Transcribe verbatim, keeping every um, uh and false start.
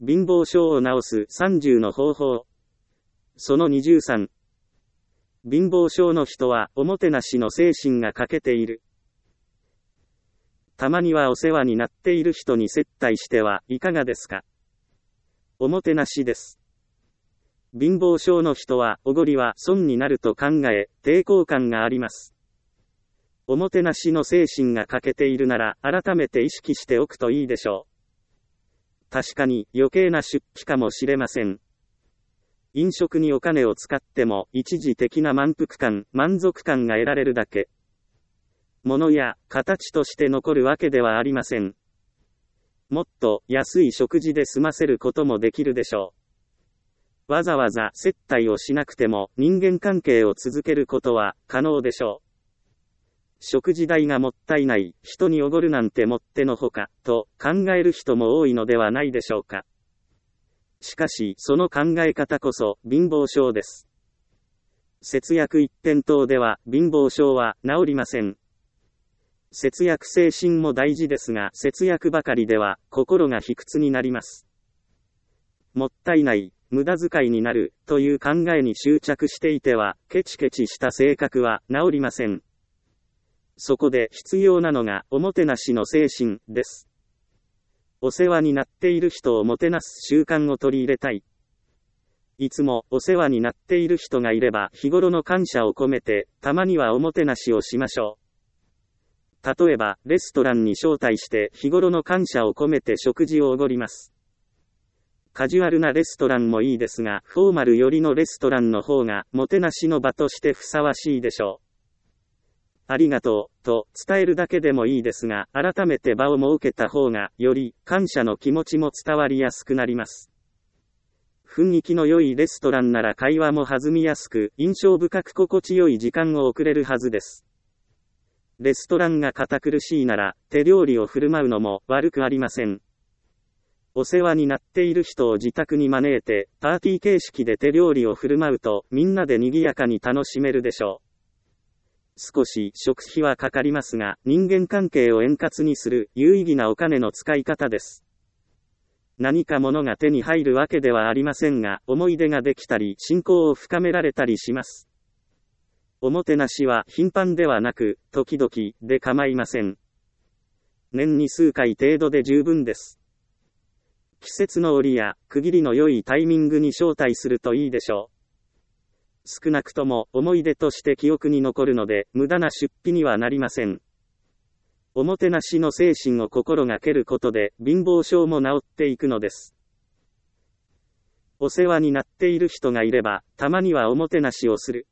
貧乏症を治すさんじゅうの方法。そのにじゅうさん。貧乏症の人はおもてなしの精神が欠けている。たまにはお世話になっている人に接待してはいかがですか。おもてなしです。貧乏症の人はおごりは損になると考え、抵抗感があります。おもてなしの精神が欠けているなら改めて意識しておくといいでしょう。確かに余計な出費かもしれません。飲食にお金を使っても一時的な満腹感、満足感が得られるだけ。物や形として残るわけではありません。もっと安い食事で済ませることもできるでしょう。わざわざ接待をしなくても人間関係を続けることは可能でしょう。食事代がもったいない、人におごるなんてもってのほか、と考える人も多いのではないでしょうか。しかし、その考え方こそ貧乏症です。節約一辺倒では貧乏症は治りません。節約精神も大事ですが、節約ばかりでは心が卑屈になります。もったいない、無駄遣いになる、という考えに執着していては、ケチケチした性格は治りません。そこで必要なのがおもてなしの精神です。お世話になっている人をもてなす習慣を取り入れたい。いつもお世話になっている人がいれば日頃の感謝を込めてたまにはおもてなしをしましょう。例えばレストランに招待して日頃の感謝を込めて食事をおごります。カジュアルなレストランもいいですが、フォーマルよりのレストランの方がもてなしの場としてふさわしいでしょう。ありがとう、と伝えるだけでもいいですが、改めて場を設けた方が、より感謝の気持ちも伝わりやすくなります。雰囲気の良いレストランなら会話も弾みやすく、印象深く心地よい時間を送れるはずです。レストランが堅苦しいなら、手料理を振る舞うのも悪くありません。お世話になっている人を自宅に招いて、パーティー形式で手料理を振る舞うと、みんなで賑やかに楽しめるでしょう。少し食費はかかりますが、人間関係を円滑にする有意義なお金の使い方です。何か物が手に入るわけではありませんが、思い出ができたり、親交を深められたりします。おもてなしは頻繁ではなく、時々で構いません。年に数回程度で十分です。季節の折や区切りの良いタイミングに招待するといいでしょう。少なくとも思い出として記憶に残るので、無駄な出費にはなりません。おもてなしの精神を心がけることで、貧乏症も治っていくのです。お世話になっている人がいれば、たまにはおもてなしをする。